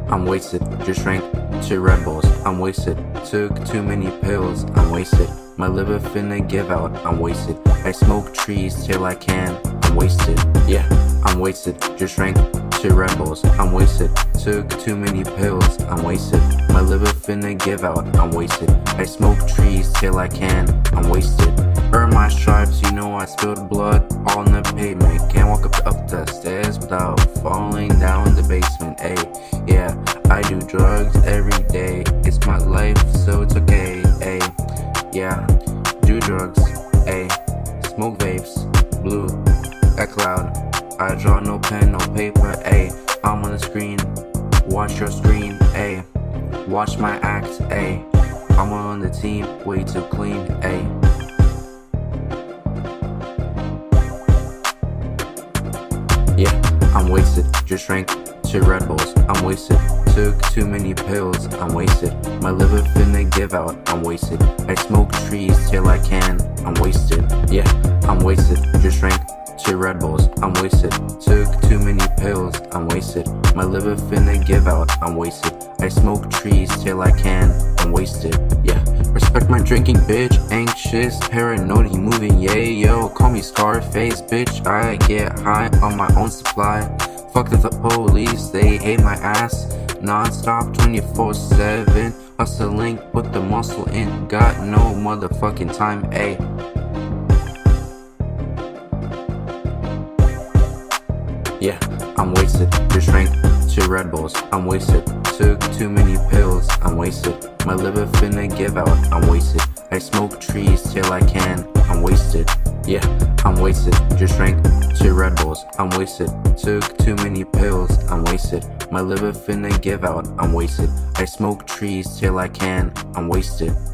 I'm wasted. Just drank 2 Red Bulls. I'm wasted. Took too many pills. I'm wasted. My liver finna give out. I'm wasted. I smoke trees till I can. I'm wasted. Yeah, I'm wasted. Just drank 2 Red Bulls. I'm wasted. Took too many pills. I'm wasted. My liver finna give out. I'm wasted. I smoke trees till I can. I'm wasted. Earn my stripes, you know I spilled blood all in the pavement. Can't walk up the stairs without falling down the basement. Ayy, yeah, I do drugs every day. It's my life, so it's okay. Ayy, yeah, do drugs. Ayy, smoke vapes, blue, cloud. I draw no pen, no paper. Ayy, I'm on the screen. Watch your screen. Ayy, watch my act. Ayy, I'm on the team, way too clean. Ayy. Yeah, I'm wasted. Just drank 2 Red Bulls. I'm wasted. Took too many pills. I'm wasted. My liver finna give out. I'm wasted. I smoke trees till I can. I'm wasted. Yeah, I'm wasted. Just drank 2 Red Bulls. I'm wasted. Took too many pills. I'm wasted. My liver finna give out. I'm wasted. I smoke trees till I can. I'm wasted. Yeah, respect my drinking, bitch. Anxious, paranoid, you moving, yeah, yo. Call me Scarface, bitch. I get high on my own supply. Fuck the police, they hate my ass. Non-stop 24/7. Hustling, put the muscle in. Got no motherfucking time, ayy. Yeah, I'm wasted. Just drank 2 Red Bulls. I'm wasted. Took too many pills. I'm wasted. My liver finna give out. I'm wasted. I smoke trees till I can. I'm wasted. Yeah, I'm wasted. Just drank 2 Red Bulls. I'm wasted. Took too many pills. I'm wasted. My liver finna give out. I'm wasted. I smoke trees till I can. I'm wasted.